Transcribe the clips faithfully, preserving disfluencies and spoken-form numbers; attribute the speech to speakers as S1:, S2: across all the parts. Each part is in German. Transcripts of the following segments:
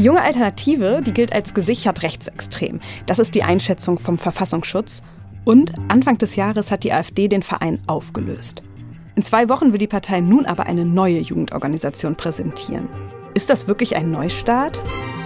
S1: Junge Alternative, die gilt als gesichert rechtsextrem. Das ist die Einschätzung vom Verfassungsschutz. Und Anfang des Jahres hat die AfD den Verein aufgelöst. In zwei Wochen will die Partei nun aber eine neue Jugendorganisation präsentieren. Ist das wirklich ein Neustart?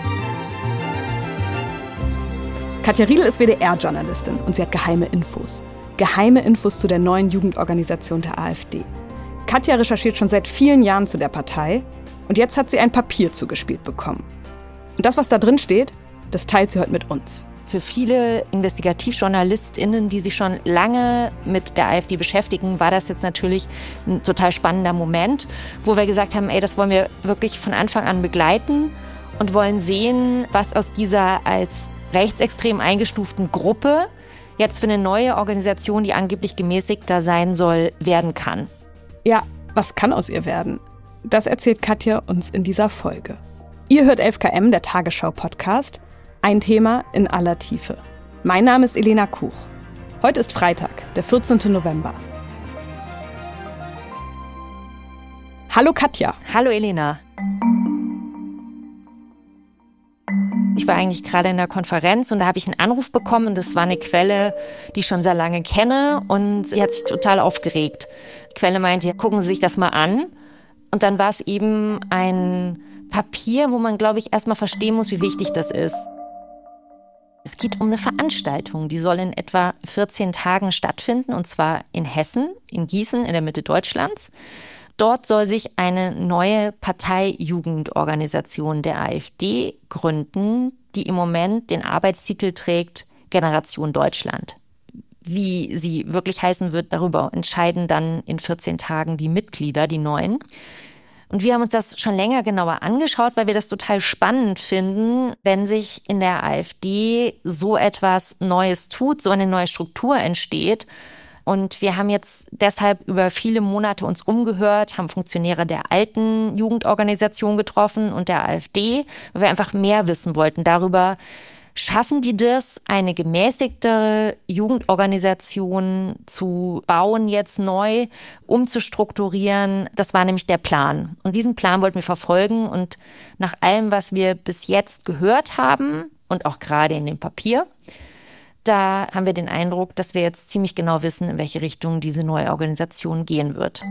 S1: Katja Riedel ist W D R-Journalistin und sie hat geheime Infos. Geheime Infos zu der neuen Jugendorganisation der AfD. Katja recherchiert schon seit vielen Jahren zu der Partei und jetzt hat sie ein Papier zugespielt bekommen. Und das, was da drin steht, das teilt sie heute mit uns.
S2: Für viele InvestigativjournalistInnen, die sich schon lange mit der AfD beschäftigen, war das jetzt natürlich ein total spannender Moment, wo wir gesagt haben, ey, das wollen wir wirklich von Anfang an begleiten und wollen sehen, was aus dieser als rechtsextrem eingestuften Gruppe jetzt für eine neue Organisation, die angeblich gemäßigter sein soll, werden kann.
S1: Ja, was kann aus ihr werden? Das erzählt Katja uns in dieser Folge. Ihr hört elf Kilometer, der Tagesschau-Podcast. Ein Thema in aller Tiefe. Mein Name ist Elena Kuch. Heute ist Freitag, der vierzehnten November. Hallo Katja.
S2: Hallo Elena. Ich war eigentlich gerade in der Konferenz und da habe ich einen Anruf bekommen und das war eine Quelle, die ich schon sehr lange kenne und sie hat sich total aufgeregt. Die Quelle meinte, gucken Sie sich das mal an. Und dann war es eben ein Papier, wo man, glaube ich, erstmal verstehen muss, wie wichtig das ist. Es geht um eine Veranstaltung, die soll in etwa vierzehn Tagen stattfinden, und zwar in Hessen, in Gießen, in der Mitte Deutschlands. Dort soll sich eine neue Parteijugendorganisation der AfD gründen, die im Moment den Arbeitstitel trägt Generation Deutschland. Wie sie wirklich heißen wird, darüber entscheiden dann in vierzehn Tagen die Mitglieder, die neuen. Und wir haben uns das schon länger genauer angeschaut, weil wir das total spannend finden, wenn sich in der AfD so etwas Neues tut, so eine neue Struktur entsteht. Und wir haben jetzt deshalb über viele Monate uns umgehört, haben Funktionäre der alten Jugendorganisation getroffen und der AfD, weil wir einfach mehr wissen wollten darüber, schaffen die das, eine gemäßigtere Jugendorganisation zu bauen, jetzt neu umzustrukturieren? Das war nämlich der Plan. Und diesen Plan wollten wir verfolgen. Und nach allem, was wir bis jetzt gehört haben und auch gerade in dem Papier, da haben wir den Eindruck, dass wir jetzt ziemlich genau wissen, in welche Richtung diese neue Organisation gehen wird.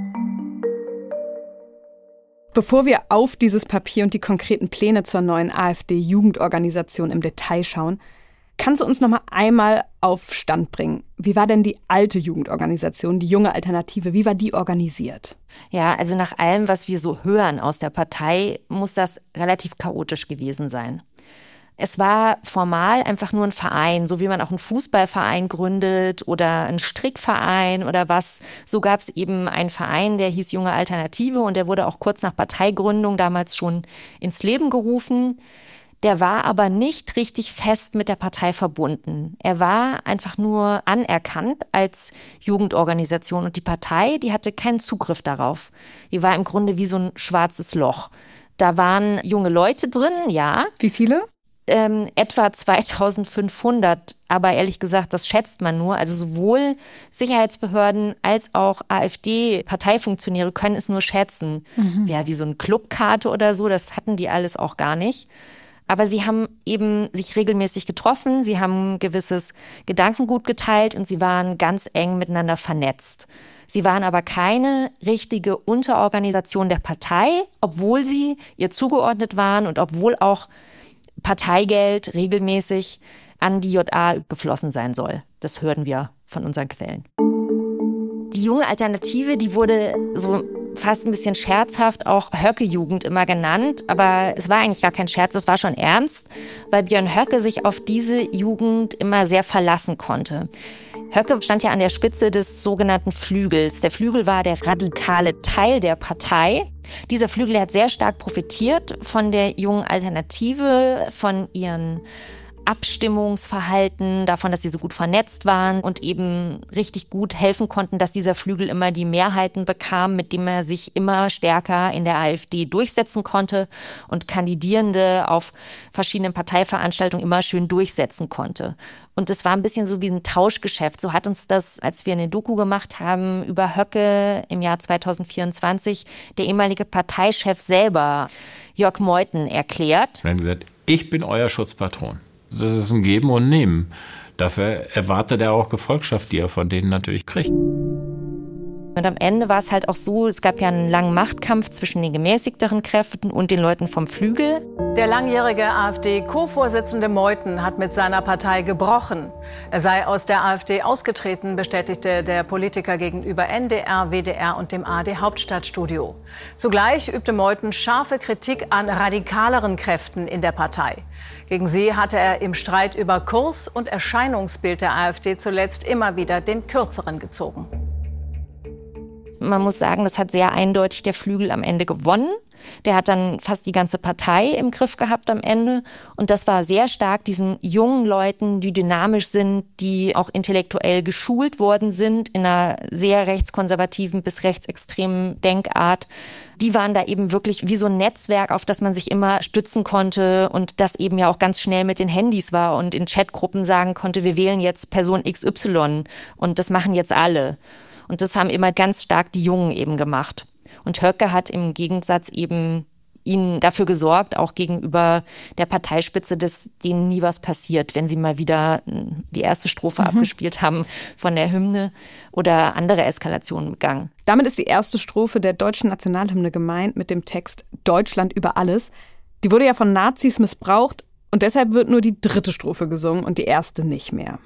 S1: Bevor wir auf dieses Papier und die konkreten Pläne zur neuen AfD-Jugendorganisation im Detail schauen, kannst du uns noch mal einmal auf Stand bringen? Wie war denn die alte Jugendorganisation, die Junge Alternative, wie war die organisiert?
S2: Ja, also nach allem, was wir so hören aus der Partei, muss das relativ chaotisch gewesen sein. Es war formal einfach nur ein Verein, so wie man auch einen Fußballverein gründet oder einen Strickverein oder was. So gab es eben einen Verein, der hieß Junge Alternative und der wurde auch kurz nach Parteigründung damals schon ins Leben gerufen. Der war aber nicht richtig fest mit der Partei verbunden. Er war einfach nur anerkannt als Jugendorganisation und die Partei, die hatte keinen Zugriff darauf. Die war im Grunde wie so ein schwarzes Loch. Da waren junge Leute drin, ja.
S1: Wie viele?
S2: Ähm, etwa zweitausendfünfhundert, aber ehrlich gesagt, das schätzt man nur. Also sowohl Sicherheitsbehörden als auch AfD-Parteifunktionäre können es nur schätzen. Mhm. Ja, wie so eine Clubkarte oder so, das hatten die alles auch gar nicht. Aber sie haben eben sich regelmäßig getroffen, sie haben ein gewisses Gedankengut geteilt und sie waren ganz eng miteinander vernetzt. Sie waren aber keine richtige Unterorganisation der Partei, obwohl sie ihr zugeordnet waren und obwohl auch Parteigeld regelmäßig an die J A geflossen sein soll. Das hören wir von unseren Quellen. Die Junge Alternative, die wurde so fast ein bisschen scherzhaft auch Höcke-Jugend immer genannt. Aber es war eigentlich gar kein Scherz, es war schon ernst, weil Björn Höcke sich auf diese Jugend immer sehr verlassen konnte. Höcke stand ja an der Spitze des sogenannten Flügels. Der Flügel war der radikale Teil der Partei. Dieser Flügel hat sehr stark profitiert von der Jungen Alternative, von ihren Abstimmungsverhalten, davon, dass sie so gut vernetzt waren und eben richtig gut helfen konnten, dass dieser Flügel immer die Mehrheiten bekam, mit dem er sich immer stärker in der AfD durchsetzen konnte und Kandidierende auf verschiedenen Parteiveranstaltungen immer schön durchsetzen konnte. Und es war ein bisschen so wie ein Tauschgeschäft. So hat uns das, als wir eine Doku gemacht haben über Höcke im Jahr zweitausendvierundzwanzig, der ehemalige Parteichef selber, Jörg Meuthen, erklärt.
S3: Wir haben gesagt, ich bin euer Schutzpatron. Das ist ein Geben und Nehmen. Dafür erwartet er auch Gefolgschaft, die er von denen natürlich kriegt.
S2: Und am Ende war es halt auch so, es gab ja einen langen Machtkampf zwischen den gemäßigteren Kräften und den Leuten vom Flügel.
S4: Der langjährige AfD-Co-Vorsitzende Meuthen hat mit seiner Partei gebrochen. Er sei aus der AfD ausgetreten, bestätigte der Politiker gegenüber N D R, W D R und dem A R D-Hauptstadtstudio. Zugleich übte Meuthen scharfe Kritik an radikaleren Kräften in der Partei. Gegen sie hatte er im Streit über Kurs und Erscheinungsbild der AfD zuletzt immer wieder den Kürzeren gezogen.
S2: Man muss sagen, das hat sehr eindeutig der Flügel am Ende gewonnen. Der hat dann fast die ganze Partei im Griff gehabt am Ende. Und das war sehr stark diesen jungen Leuten, die dynamisch sind, die auch intellektuell geschult worden sind in einer sehr rechtskonservativen bis rechtsextremen Denkart. Die waren da eben wirklich wie so ein Netzwerk, auf das man sich immer stützen konnte und das eben ja auch ganz schnell mit den Handys war und in Chatgruppen sagen konnte, wir wählen jetzt Person X Y und das machen jetzt alle. Und das haben immer ganz stark die Jungen eben gemacht. Und Höcke hat im Gegensatz eben ihnen dafür gesorgt, auch gegenüber der Parteispitze, dass denen nie was passiert, wenn sie mal wieder die erste Strophe mhm. abgespielt haben von der Hymne oder andere Eskalationen begangen.
S1: Damit ist die erste Strophe der deutschen Nationalhymne gemeint mit dem Text Deutschland über alles. Die wurde ja von Nazis missbraucht und deshalb wird nur die dritte Strophe gesungen und die erste nicht mehr.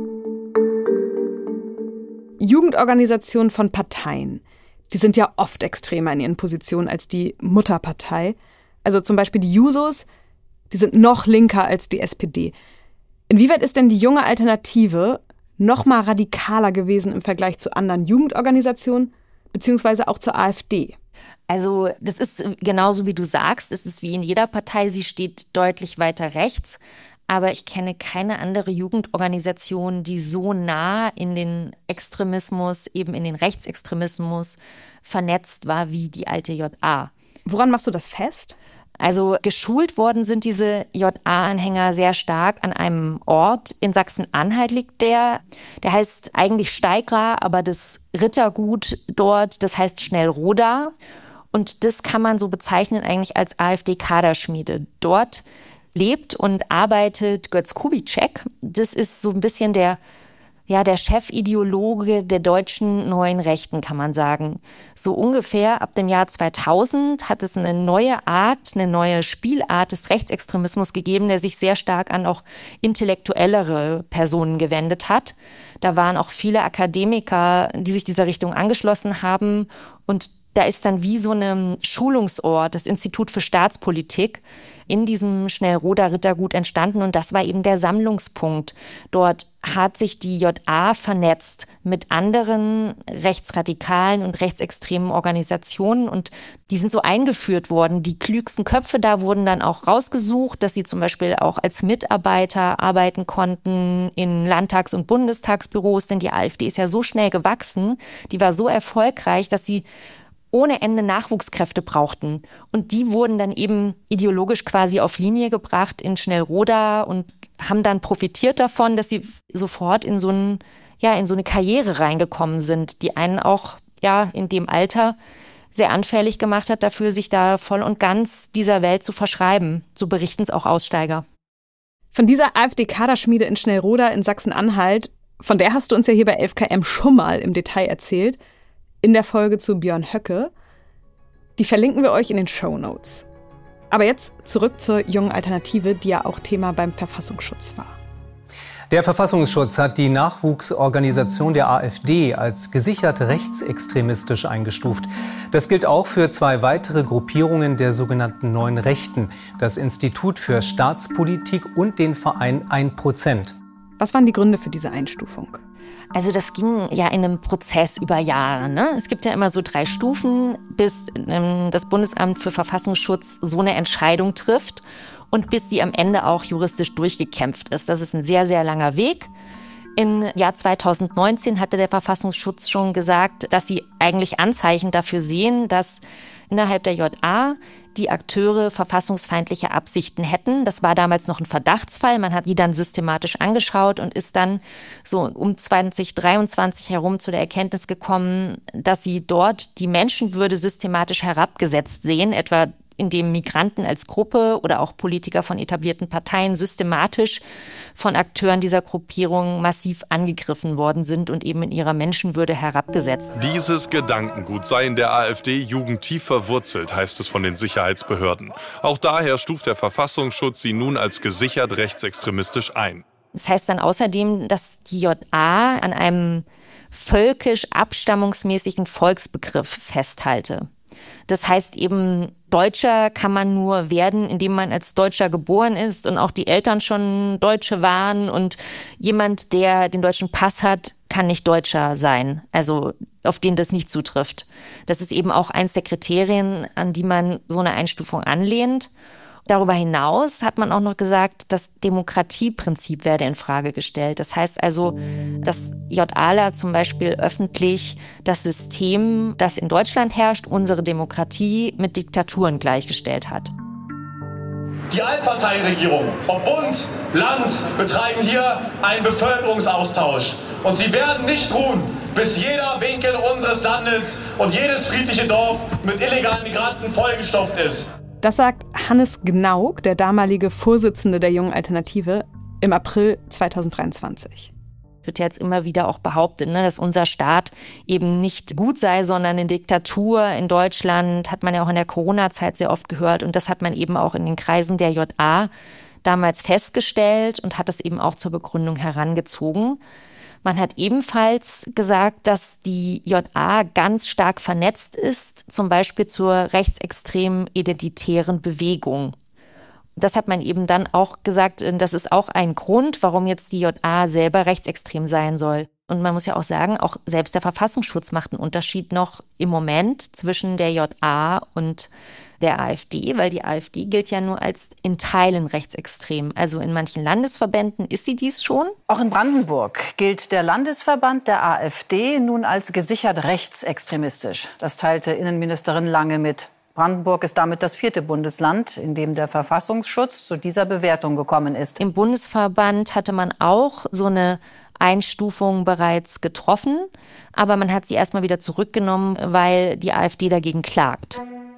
S1: Jugendorganisationen von Parteien, die sind ja oft extremer in ihren Positionen als die Mutterpartei. Also zum Beispiel die Jusos, die sind noch linker als die S P D. Inwieweit ist denn die junge Alternative noch mal radikaler gewesen im Vergleich zu anderen Jugendorganisationen, beziehungsweise auch zur AfD?
S2: Also das ist genauso wie du sagst, es ist wie in jeder Partei, sie steht deutlich weiter rechts. Aber ich kenne keine andere Jugendorganisation, die so nah in den Extremismus, eben in den Rechtsextremismus vernetzt war wie die alte J A.
S1: Woran machst du das fest?
S2: Also geschult worden sind diese J A-Anhänger sehr stark an einem Ort. In Sachsen-Anhalt liegt der. Der heißt eigentlich Steigra, aber das Rittergut dort, das heißt Schnellroda. Und das kann man so bezeichnen eigentlich als AfD-Kaderschmiede. Dort lebt und arbeitet Götz Kubitschek. Das ist so ein bisschen der, ja, der Chefideologe der deutschen neuen Rechten, kann man sagen. So ungefähr ab dem Jahr zweitausend hat es eine neue Art, eine neue Spielart des Rechtsextremismus gegeben, der sich sehr stark an auch intellektuellere Personen gewendet hat. Da waren auch viele Akademiker, die sich dieser Richtung angeschlossen haben. Und da ist dann wie so ein Schulungsort, das Institut für Staatspolitik, in diesem Schnellroder Rittergut entstanden und das war eben der Sammlungspunkt. Dort hat sich die J A vernetzt mit anderen rechtsradikalen und rechtsextremen Organisationen und die sind so eingeführt worden. Die klügsten Köpfe da wurden dann auch rausgesucht, dass sie zum Beispiel auch als Mitarbeiter arbeiten konnten in Landtags- und Bundestagsbüros, denn die AfD ist ja so schnell gewachsen, die war so erfolgreich, dass sie ohne Ende Nachwuchskräfte brauchten. Und die wurden dann eben ideologisch quasi auf Linie gebracht in Schnellroda und haben dann profitiert davon, dass sie sofort in so ein, ja, in so eine Karriere reingekommen sind, die einen auch, ja, in dem Alter sehr anfällig gemacht hat dafür, sich da voll und ganz dieser Welt zu verschreiben. So berichten es auch Aussteiger.
S1: Von dieser AfD-Kaderschmiede in Schnellroda in Sachsen-Anhalt, von der hast du uns ja hier bei elf K M schon mal im Detail erzählt, in der Folge zu Björn Höcke. Die verlinken wir euch in den Shownotes. Aber jetzt zurück zur jungen Alternative, die ja auch Thema beim Verfassungsschutz war.
S5: Der Verfassungsschutz hat die Nachwuchsorganisation der AfD als gesichert rechtsextremistisch eingestuft. Das gilt auch für zwei weitere Gruppierungen der sogenannten Neuen Rechten, das Institut für Staatspolitik und den Verein ein Prozent.
S1: Was waren die Gründe für diese Einstufung?
S2: Also das ging ja in einem Prozess über Jahre. Ne? Es gibt ja immer so drei Stufen, bis ähm, das Bundesamt für Verfassungsschutz so eine Entscheidung trifft und bis die am Ende auch juristisch durchgekämpft ist. Das ist ein sehr, sehr langer Weg. Im Jahr zweitausendneunzehn hatte der Verfassungsschutz schon gesagt, dass sie eigentlich Anzeichen dafür sehen, dass innerhalb der J A die Akteure verfassungsfeindliche Absichten hätten. Das war damals noch ein Verdachtsfall. Man hat die dann systematisch angeschaut und ist dann so um zwanzig dreiundzwanzig herum zu der Erkenntnis gekommen, dass sie dort die Menschenwürde systematisch herabgesetzt sehen, etwa in dem Migranten als Gruppe oder auch Politiker von etablierten Parteien systematisch von Akteuren dieser Gruppierung massiv angegriffen worden sind und eben in ihrer Menschenwürde herabgesetzt.
S6: Dieses Gedankengut sei in der AfD-Jugend tief verwurzelt, heißt es von den Sicherheitsbehörden. Auch daher stuft der Verfassungsschutz sie nun als gesichert rechtsextremistisch ein.
S2: Das heißt dann außerdem, dass die J A an einem völkisch-abstammungsmäßigen Volksbegriff festhalte. Das heißt eben, Deutscher kann man nur werden, indem man als Deutscher geboren ist und auch die Eltern schon Deutsche waren. Und jemand, der den deutschen Pass hat, kann nicht Deutscher sein, also auf den das nicht zutrifft. Das ist eben auch eins der Kriterien, an die man so eine Einstufung anlehnt. Darüber hinaus hat man auch noch gesagt, das Demokratieprinzip werde in Frage gestellt. Das heißt also, dass JAler zum Beispiel öffentlich das System, das in Deutschland herrscht, unsere Demokratie mit Diktaturen gleichgestellt hat.
S7: Die Allparteienregierung, ob Bund, Land, betreiben hier einen Bevölkerungsaustausch. Und sie werden nicht ruhen, bis jeder Winkel unseres Landes und jedes friedliche Dorf mit illegalen Migranten vollgestopft ist.
S1: Das sagt Hannes Gnauk, der damalige Vorsitzende der Jungen Alternative, im April zweitausenddreiundzwanzig.
S2: Wird jetzt immer wieder auch behauptet, ne, dass unser Staat eben nicht gut sei, sondern eine Diktatur. In Deutschland hat man ja auch in der Corona-Zeit sehr oft gehört. Und das hat man eben auch in den Kreisen der J A damals festgestellt und hat es eben auch zur Begründung herangezogen. Man hat ebenfalls gesagt, dass die J A ganz stark vernetzt ist, zum Beispiel zur rechtsextremen identitären Bewegung. Das hat man eben dann auch gesagt, das ist auch ein Grund, warum jetzt die J A selber rechtsextrem sein soll. Und man muss ja auch sagen, auch selbst der Verfassungsschutz macht einen Unterschied noch im Moment zwischen der J A und der AfD, weil die AfD gilt ja nur als in Teilen rechtsextrem. Also in manchen Landesverbänden ist sie dies schon.
S4: Auch in Brandenburg gilt der Landesverband der AfD nun als gesichert rechtsextremistisch. Das teilte Innenministerin Lange mit. Brandenburg ist damit das vierte Bundesland, in dem der Verfassungsschutz zu dieser Bewertung gekommen ist.
S2: Im Bundesverband hatte man auch so eine Einstufung bereits getroffen, aber man hat sie erstmal wieder zurückgenommen, weil die AfD dagegen klagt.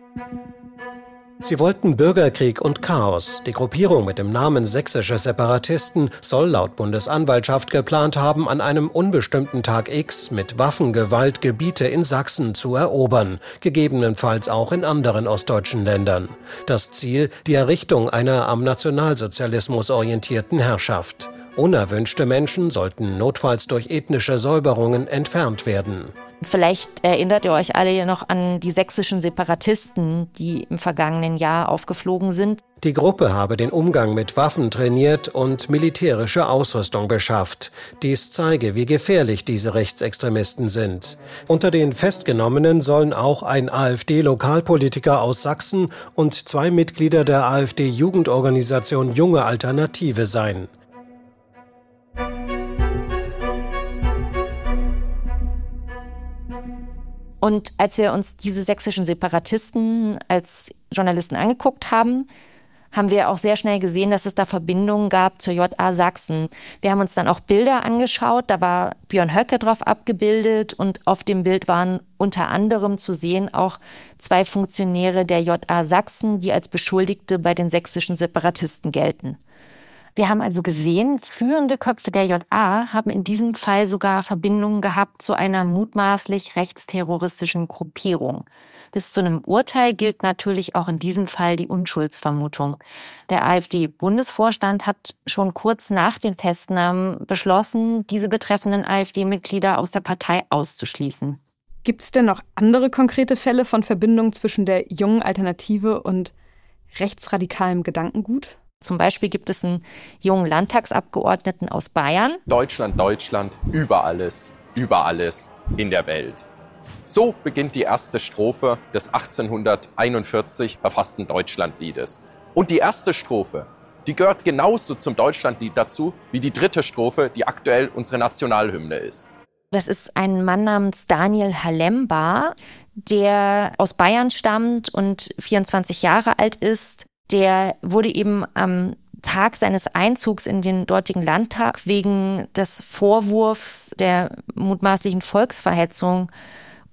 S8: Sie wollten Bürgerkrieg und Chaos. Die Gruppierung mit dem Namen Sächsische Separatisten soll laut Bundesanwaltschaft geplant haben, an einem unbestimmten Tag X mit Waffengewalt Gebiete in Sachsen zu erobern, gegebenenfalls auch in anderen ostdeutschen Ländern. Das Ziel, die Errichtung einer am Nationalsozialismus orientierten Herrschaft. Unerwünschte Menschen sollten notfalls durch ethnische Säuberungen entfernt werden.
S2: Vielleicht erinnert ihr euch alle noch an die sächsischen Separatisten, die im vergangenen Jahr aufgeflogen sind.
S8: Die Gruppe habe den Umgang mit Waffen trainiert und militärische Ausrüstung beschafft. Dies zeige, wie gefährlich diese Rechtsextremisten sind. Unter den Festgenommenen sollen auch ein AfD-Lokalpolitiker aus Sachsen und zwei Mitglieder der AfD-Jugendorganisation Junge Alternative sein.
S2: Und als wir uns diese sächsischen Separatisten als Journalisten angeguckt haben, haben wir auch sehr schnell gesehen, dass es da Verbindungen gab zur J A Sachsen. Wir haben uns dann auch Bilder angeschaut, da war Björn Höcke drauf abgebildet und auf dem Bild waren unter anderem zu sehen auch zwei Funktionäre der J A Sachsen, die als Beschuldigte bei den sächsischen Separatisten gelten. Wir haben also gesehen, führende Köpfe der J A haben in diesem Fall sogar Verbindungen gehabt zu einer mutmaßlich rechtsterroristischen Gruppierung. Bis zu einem Urteil gilt natürlich auch in diesem Fall die Unschuldsvermutung. Der AfD-Bundesvorstand hat schon kurz nach den Festnahmen beschlossen, diese betreffenden AfD-Mitglieder aus der Partei auszuschließen.
S1: Gibt es denn noch andere konkrete Fälle von Verbindungen zwischen der Jungen Alternative und rechtsradikalem Gedankengut?
S2: Zum Beispiel gibt es einen jungen Landtagsabgeordneten aus Bayern.
S9: Deutschland, Deutschland, über alles, über alles in der Welt. So beginnt die erste Strophe des achtzehnhunderteinundvierzig verfassten Deutschlandliedes. Und die erste Strophe, die gehört genauso zum Deutschlandlied dazu, wie die dritte Strophe, die aktuell unsere Nationalhymne ist.
S2: Das ist ein Mann namens Daniel Halemba, der aus Bayern stammt und vierundzwanzig Jahre alt ist. Der wurde eben am Tag seines Einzugs in den dortigen Landtag wegen des Vorwurfs der mutmaßlichen Volksverhetzung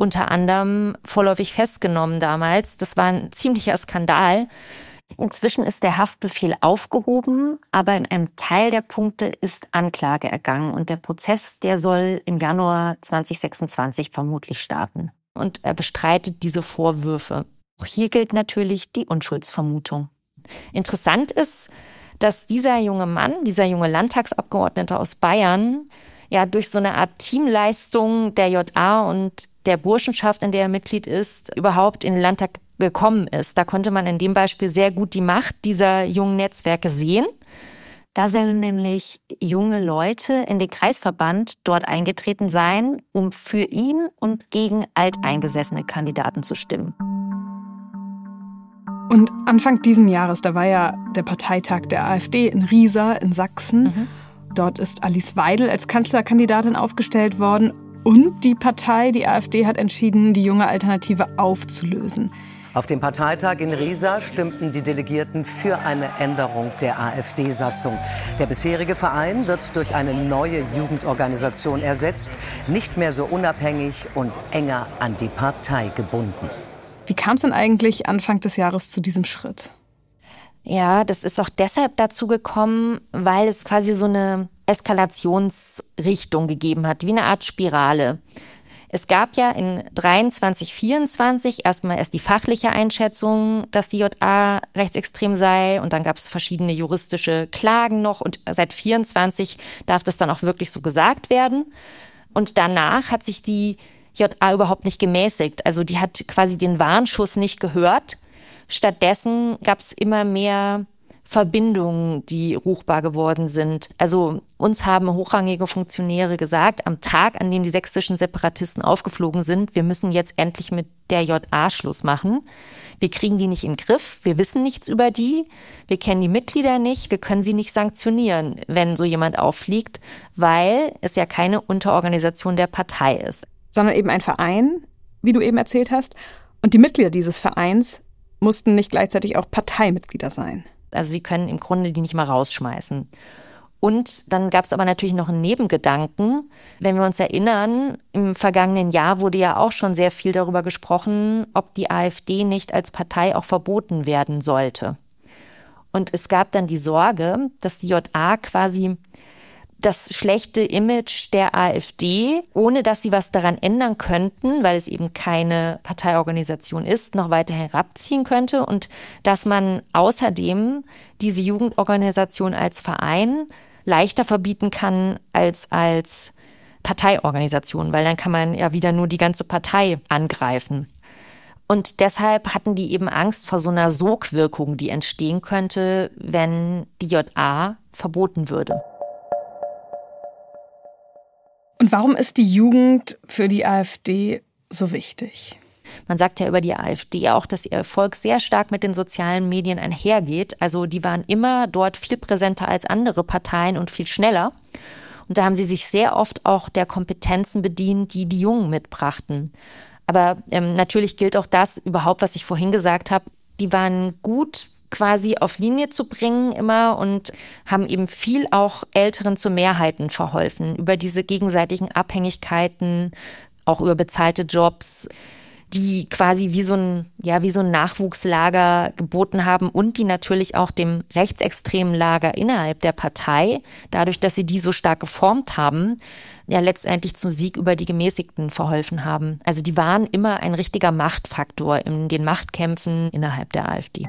S2: unter anderem vorläufig festgenommen damals. Das war ein ziemlicher Skandal. Inzwischen ist der Haftbefehl aufgehoben, aber in einem Teil der Punkte ist Anklage ergangen. Und der Prozess, der soll im Januar zwanzig sechsundzwanzig vermutlich starten. Und er bestreitet diese Vorwürfe. Auch hier gilt natürlich die Unschuldsvermutung. Interessant ist, dass dieser junge Mann, dieser junge Landtagsabgeordnete aus Bayern, ja durch so eine Art Teamleistung der J A und der Burschenschaft, in der er Mitglied ist, überhaupt in den Landtag gekommen ist. Da konnte man in dem Beispiel sehr gut die Macht dieser jungen Netzwerke sehen. Da sollen nämlich junge Leute in den Kreisverband dort eingetreten sein, um für ihn und gegen alteingesessene Kandidaten zu stimmen.
S1: Und Anfang diesen Jahres, da war ja der Parteitag der AfD in Riesa in Sachsen. Mhm. Dort ist Alice Weidel als Kanzlerkandidatin aufgestellt worden. Und die Partei, die AfD, hat entschieden, die junge Alternative aufzulösen.
S10: Auf dem Parteitag in Riesa stimmten die Delegierten für eine Änderung der AfD-Satzung. Der bisherige Verein wird durch eine neue Jugendorganisation ersetzt, nicht mehr so unabhängig und enger an die Partei gebunden.
S1: Wie kam es denn eigentlich Anfang des Jahres zu diesem Schritt?
S2: Ja, das ist auch deshalb dazu gekommen, weil es quasi so eine Eskalationsrichtung gegeben hat, wie eine Art Spirale. Es gab ja in dreiundzwanzig, vierundzwanzig erstmal erst die fachliche Einschätzung, dass die J A rechtsextrem sei, und dann gab es verschiedene juristische Klagen noch, und seit vierundzwanzig darf das dann auch wirklich so gesagt werden. Und danach hat sich die J A überhaupt nicht gemäßigt. Also die hat quasi den Warnschuss nicht gehört. Stattdessen gab es immer mehr Verbindungen, die ruchbar geworden sind. Also uns haben hochrangige Funktionäre gesagt, am Tag, an dem die sächsischen Separatisten aufgeflogen sind, wir müssen jetzt endlich mit der J A Schluss machen. Wir kriegen die nicht in den Griff, wir wissen nichts über die, wir kennen die Mitglieder nicht, wir können sie nicht sanktionieren, wenn so jemand auffliegt, weil es ja keine Unterorganisation der Partei ist.
S1: Sondern eben ein Verein, wie du eben erzählt hast. Und die Mitglieder dieses Vereins mussten nicht gleichzeitig auch Parteimitglieder sein.
S2: Also sie können im Grunde die nicht mal rausschmeißen. Und dann gab es aber natürlich noch einen Nebengedanken. Wenn wir uns erinnern, im vergangenen Jahr wurde ja auch schon sehr viel darüber gesprochen, ob die AfD nicht als Partei auch verboten werden sollte. Und es gab dann die Sorge, dass die J A quasi das schlechte Image der AfD, ohne dass sie was daran ändern könnten, weil es eben keine Parteiorganisation ist, noch weiter herabziehen könnte, und dass man außerdem diese Jugendorganisation als Verein leichter verbieten kann als als Parteiorganisation, weil dann kann man ja wieder nur die ganze Partei angreifen. Und deshalb hatten die eben Angst vor so einer Sogwirkung, die entstehen könnte, wenn die J A verboten würde.
S1: Und warum ist die Jugend für die AfD so wichtig?
S2: Man sagt ja über die AfD auch, dass ihr Erfolg sehr stark mit den sozialen Medien einhergeht. Also die waren immer dort viel präsenter als andere Parteien und viel schneller. Und da haben sie sich sehr oft auch der Kompetenzen bedient, die die Jungen mitbrachten. Aber ähm, natürlich gilt auch das überhaupt, was ich vorhin gesagt habe. Die waren gut quasi auf Linie zu bringen immer und haben eben viel auch Älteren zu Mehrheiten verholfen. Über diese gegenseitigen Abhängigkeiten, auch über bezahlte Jobs, die quasi wie so ein, ja, wie so ein Nachwuchslager geboten haben und die natürlich auch dem rechtsextremen Lager innerhalb der Partei, dadurch, dass sie die so stark geformt haben, ja letztendlich zum Sieg über die Gemäßigten verholfen haben. Also die waren immer ein richtiger Machtfaktor in den Machtkämpfen innerhalb der AfD.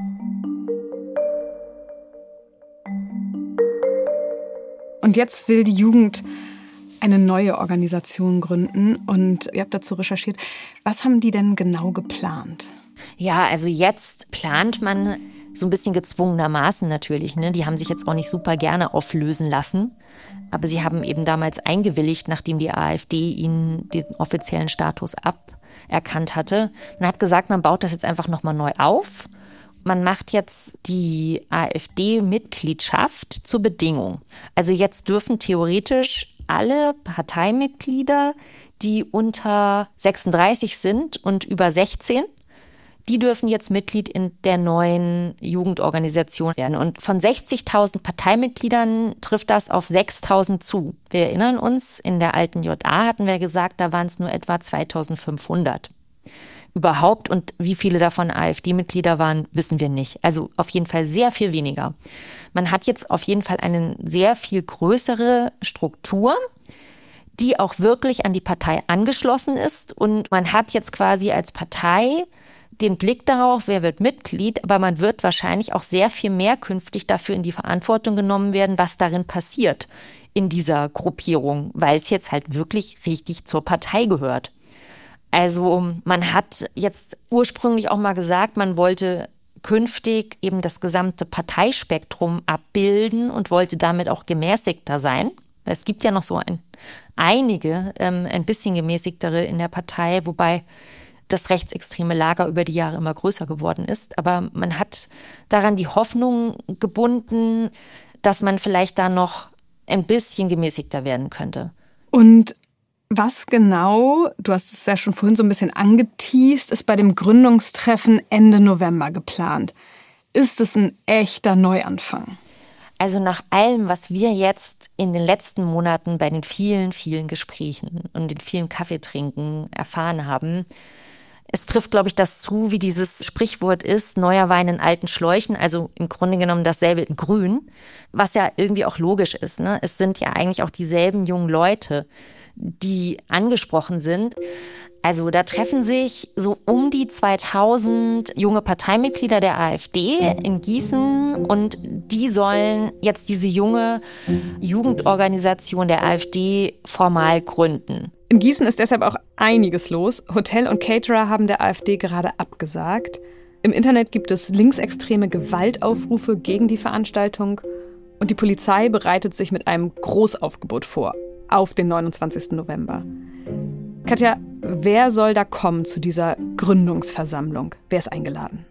S1: Und jetzt will die Jugend eine neue Organisation gründen und ihr habt dazu recherchiert. Was haben die denn genau geplant?
S2: Ja, also jetzt plant man so ein bisschen gezwungenermaßen natürlich. Ne? Die haben sich jetzt auch nicht super gerne auflösen lassen. Aber sie haben eben damals eingewilligt, nachdem die AfD ihnen den offiziellen Status aberkannt hatte. Man hat gesagt, man baut das jetzt einfach nochmal neu auf. Man macht jetzt die AfD-Mitgliedschaft zur Bedingung. Also jetzt dürfen theoretisch alle Parteimitglieder, die unter sechsunddreißig sind und über sechzehn, die dürfen jetzt Mitglied in der neuen Jugendorganisation werden. Und von sechzigtausend Parteimitgliedern trifft das auf sechstausend zu. Wir erinnern uns, in der alten J A hatten wir gesagt, da waren es nur etwa zweitausendfünfhundert. Überhaupt, und wie viele davon AfD-Mitglieder waren, wissen wir nicht. Also auf jeden Fall sehr viel weniger. Man hat jetzt auf jeden Fall eine sehr viel größere Struktur, die auch wirklich an die Partei angeschlossen ist. Und man hat jetzt quasi als Partei den Blick darauf, wer wird Mitglied, aber man wird wahrscheinlich auch sehr viel mehr künftig dafür in die Verantwortung genommen werden, was darin passiert in dieser Gruppierung, weil es jetzt halt wirklich richtig zur Partei gehört. Also man hat jetzt ursprünglich auch mal gesagt, man wollte künftig eben das gesamte Parteispektrum abbilden und wollte damit auch gemäßigter sein. Es gibt ja noch so ein, einige, ähm, ein bisschen gemäßigtere in der Partei, wobei das rechtsextreme Lager über die Jahre immer größer geworden ist. Aber man hat daran die Hoffnung gebunden, dass man vielleicht da noch ein bisschen gemäßigter werden könnte.
S1: Und was genau, du hast es ja schon vorhin so ein bisschen angeteast, ist bei dem Gründungstreffen Ende November geplant. Ist es ein echter Neuanfang?
S2: Also nach allem, was wir jetzt in den letzten Monaten bei den vielen, vielen Gesprächen und den vielen Kaffeetrinken erfahren haben, es trifft, glaube ich, das zu, wie dieses Sprichwort ist, neuer Wein in alten Schläuchen, also im Grunde genommen dasselbe in grün, was ja irgendwie auch logisch ist, ne? Es sind ja eigentlich auch dieselben jungen Leute, die angesprochen sind. Also da treffen sich so um die zweitausend junge Parteimitglieder der AfD in Gießen und die sollen jetzt diese junge Jugendorganisation der AfD formal gründen.
S1: In Gießen ist deshalb auch einiges los. Hotel und Caterer haben der AfD gerade abgesagt. Im Internet gibt es linksextreme Gewaltaufrufe gegen die Veranstaltung und die Polizei bereitet sich mit einem Großaufgebot vor auf den neunundzwanzigsten November. Katja, wer soll da kommen zu dieser Gründungsversammlung? Wer ist eingeladen?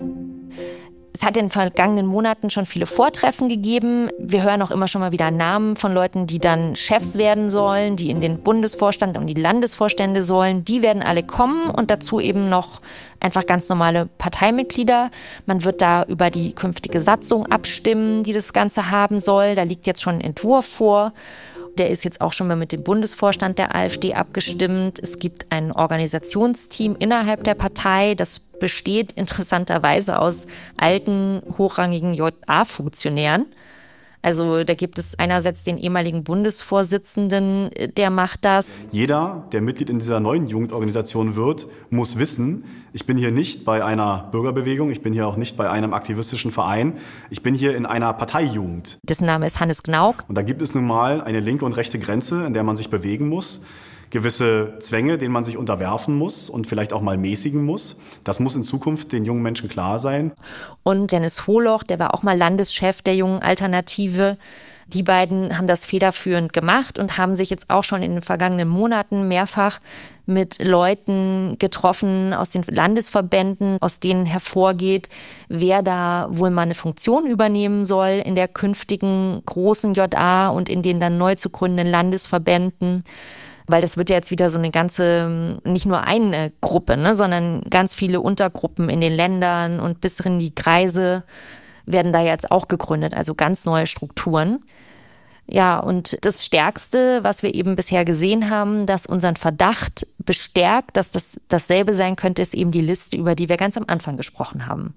S2: Es hat in den vergangenen Monaten schon viele Vortreffen gegeben. Wir hören auch immer schon mal wieder Namen von Leuten, die dann Chefs werden sollen, die in den Bundesvorstand und die Landesvorstände sollen. Die werden alle kommen und dazu eben noch einfach ganz normale Parteimitglieder. Man wird da über die künftige Satzung abstimmen, die das Ganze haben soll. Da liegt jetzt schon ein Entwurf vor. Der ist jetzt auch schon mal mit dem Bundesvorstand der AfD abgestimmt. Es gibt ein Organisationsteam innerhalb der Partei, das besteht interessanterweise aus alten, hochrangigen J A-Funktionären. Also da gibt es einerseits den ehemaligen Bundesvorsitzenden, der macht das.
S11: Jeder, der Mitglied in dieser neuen Jugendorganisation wird, muss wissen, ich bin hier nicht bei einer Bürgerbewegung, ich bin hier auch nicht bei einem aktivistischen Verein, ich bin hier in einer Parteijugend.
S2: Dessen Name ist Hannes Gnauk.
S11: Und da gibt es nun mal eine linke und rechte Grenze, in der man sich bewegen muss. Gewisse Zwänge, denen man sich unterwerfen muss und vielleicht auch mal mäßigen muss. Das muss in Zukunft den jungen Menschen klar sein.
S2: Und Dennis Holoch, der war auch mal Landeschef der Jungen Alternative. Die beiden haben das federführend gemacht und haben sich jetzt auch schon in den vergangenen Monaten mehrfach mit Leuten getroffen aus den Landesverbänden, aus denen hervorgeht, wer da wohl mal eine Funktion übernehmen soll in der künftigen großen J A und in den dann neu zu gründenden Landesverbänden. Weil das wird ja jetzt wieder so eine ganze, nicht nur eine Gruppe, ne, sondern ganz viele Untergruppen in den Ländern und bis in die Kreise werden da jetzt auch gegründet, also ganz neue Strukturen. Ja, und das Stärkste, was wir eben bisher gesehen haben, das unseren Verdacht bestärkt, dass das dasselbe sein könnte, ist eben die Liste, über die wir ganz am Anfang gesprochen haben.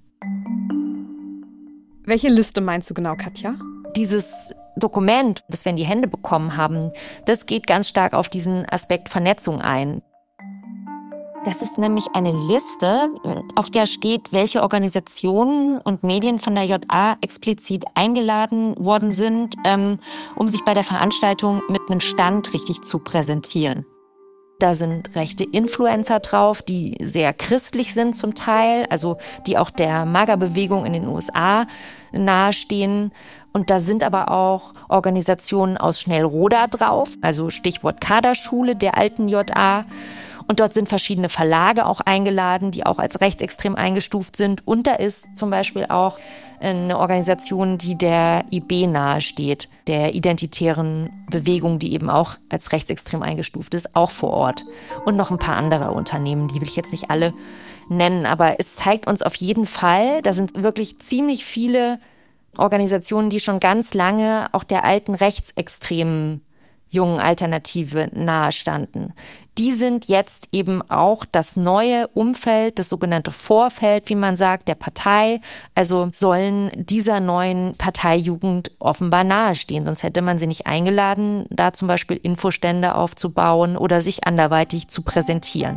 S1: Welche Liste meinst du genau, Katja?
S2: Dieses Dokument, das wir in die Hände bekommen haben, das geht ganz stark auf diesen Aspekt Vernetzung ein. Das ist nämlich eine Liste, auf der steht, welche Organisationen und Medien von der J A explizit eingeladen worden sind, ähm, um sich bei der Veranstaltung mit einem Stand richtig zu präsentieren. Da sind rechte Influencer drauf, die sehr christlich sind zum Teil, also die auch der MAGA-Bewegung in den U S A nahestehen. Und da sind aber auch Organisationen aus Schnellroda drauf, also Stichwort Kaderschule der alten J A. Und dort sind verschiedene Verlage auch eingeladen, die auch als rechtsextrem eingestuft sind. Und da ist zum Beispiel auch eine Organisation, die der I B nahesteht, der identitären Bewegung, die eben auch als rechtsextrem eingestuft ist, auch vor Ort. Und noch ein paar andere Unternehmen, die will ich jetzt nicht alle nennen. Aber es zeigt uns auf jeden Fall, da sind wirklich ziemlich viele Organisationen, die schon ganz lange auch der alten rechtsextremen jungen Alternative nahestanden. Die sind jetzt eben auch das neue Umfeld, das sogenannte Vorfeld, wie man sagt, der Partei. Also sollen dieser neuen Parteijugend offenbar nahestehen. Sonst hätte man sie nicht eingeladen, da zum Beispiel Infostände aufzubauen oder sich anderweitig zu präsentieren.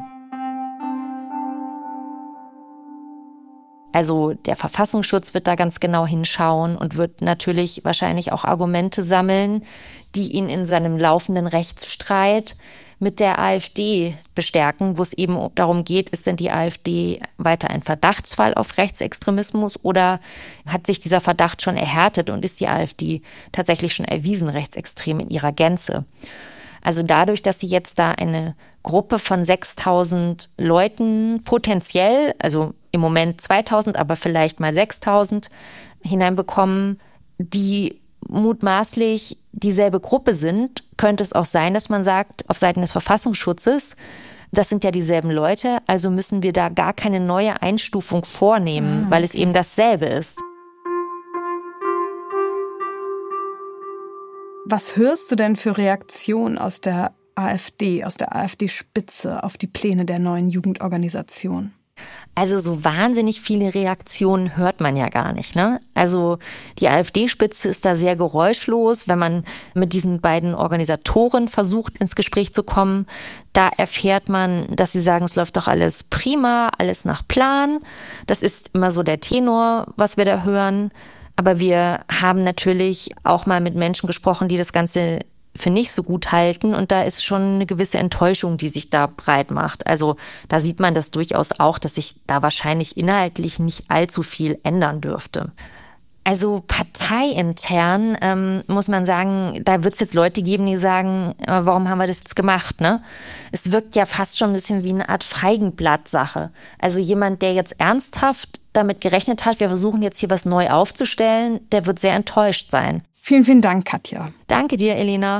S2: Also der Verfassungsschutz wird da ganz genau hinschauen und wird natürlich wahrscheinlich auch Argumente sammeln, die ihn in seinem laufenden Rechtsstreit mit der AfD bestärken, wo es eben darum geht, ist denn die AfD weiter ein Verdachtsfall auf Rechtsextremismus oder hat sich dieser Verdacht schon erhärtet und ist die AfD tatsächlich schon erwiesen rechtsextrem in ihrer Gänze? Also dadurch, dass sie jetzt da eine Gruppe von sechstausend Leuten potenziell, also im Moment zweitausend, aber vielleicht mal sechstausend hineinbekommen, die mutmaßlich dieselbe Gruppe sind, könnte es auch sein, dass man sagt, auf Seiten des Verfassungsschutzes, das sind ja dieselben Leute, also müssen wir da gar keine neue Einstufung vornehmen, ah, weil es eben dasselbe ist.
S1: Was hörst du denn für Reaktionen aus der AfD, aus der AfD-Spitze auf die Pläne der neuen Jugendorganisation?
S2: Also so wahnsinnig viele Reaktionen hört man ja gar nicht, ne? Also die AfD-Spitze ist da sehr geräuschlos. Wenn man mit diesen beiden Organisatoren versucht, ins Gespräch zu kommen, da erfährt man, dass sie sagen, es läuft doch alles prima, alles nach Plan. Das ist immer so der Tenor, was wir da hören. Aber wir haben natürlich auch mal mit Menschen gesprochen, die das Ganze für nicht so gut halten. Und da ist schon eine gewisse Enttäuschung, die sich da breit macht. Also da sieht man das durchaus auch, dass sich da wahrscheinlich inhaltlich nicht allzu viel ändern dürfte. Also parteiintern ähm, muss man sagen, da wird es jetzt Leute geben, die sagen, äh, warum haben wir das jetzt gemacht, ne? Es wirkt ja fast schon ein bisschen wie eine Art Feigenblatt-Sache. Also jemand, der jetzt ernsthaft damit gerechnet hat, wir versuchen jetzt hier was neu aufzustellen, der wird sehr enttäuscht sein.
S1: Vielen, vielen Dank, Katja.
S2: Danke dir, Elena.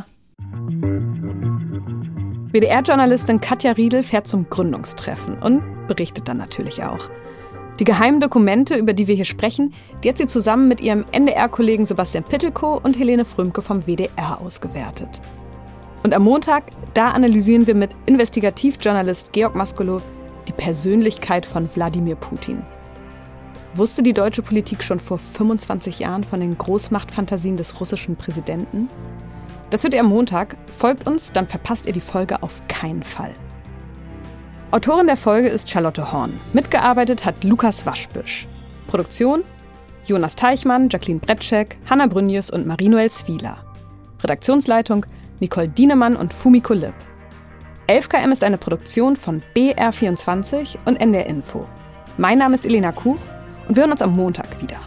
S1: W D R-Journalistin Katja Riedel fährt zum Gründungstreffen und berichtet dann natürlich auch. Die geheimen Dokumente, über die wir hier sprechen, die hat sie zusammen mit ihrem N D R-Kollegen Sebastian Pittelkow und Helene Frömke vom W D R ausgewertet. Und am Montag, da analysieren wir mit Investigativjournalist Georg Maskolo die Persönlichkeit von Wladimir Putin. Wusste die deutsche Politik schon vor fünfundzwanzig Jahren von den Großmachtfantasien des russischen Präsidenten? Das hört ihr am Montag. Folgt uns, dann verpasst ihr die Folge auf keinen Fall. Autorin der Folge ist Charlotte Horn. Mitgearbeitet hat Lukas Waschbüsch. Produktion Jonas Teichmann, Jacqueline Bretschek, Hanna Brünjes und Marie-Noël Zwieler. Redaktionsleitung Nicole Dienemann und Fumiko Lipp. elf K M ist eine Produktion von B R vierundzwanzig und N D R Info. Mein Name ist Elena Kuch und wir hören uns am Montag wieder.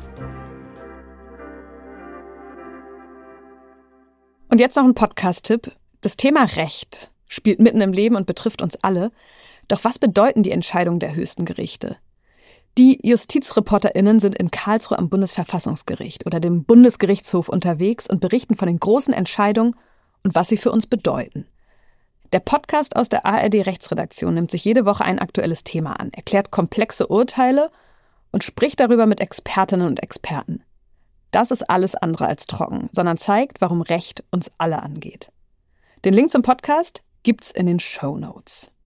S1: Und jetzt noch ein Podcast-Tipp. Das Thema Recht spielt mitten im Leben und betrifft uns alle. Doch was bedeuten die Entscheidungen der höchsten Gerichte? Die JustizreporterInnen sind in Karlsruhe am Bundesverfassungsgericht oder dem Bundesgerichtshof unterwegs und berichten von den großen Entscheidungen und was sie für uns bedeuten. Der Podcast aus der A R D-Rechtsredaktion nimmt sich jede Woche ein aktuelles Thema an, erklärt komplexe Urteile und spricht darüber mit Expertinnen und Experten. Das ist alles andere als trocken, sondern zeigt, warum Recht uns alle angeht. Den Link zum Podcast gibt's in den Shownotes.